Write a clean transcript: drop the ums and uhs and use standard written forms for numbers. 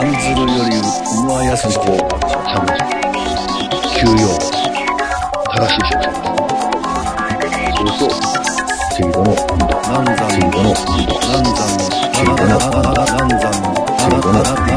ずるより上やすこう、休養、正しい食生活。それと、次の運動、次の運動、次の運動、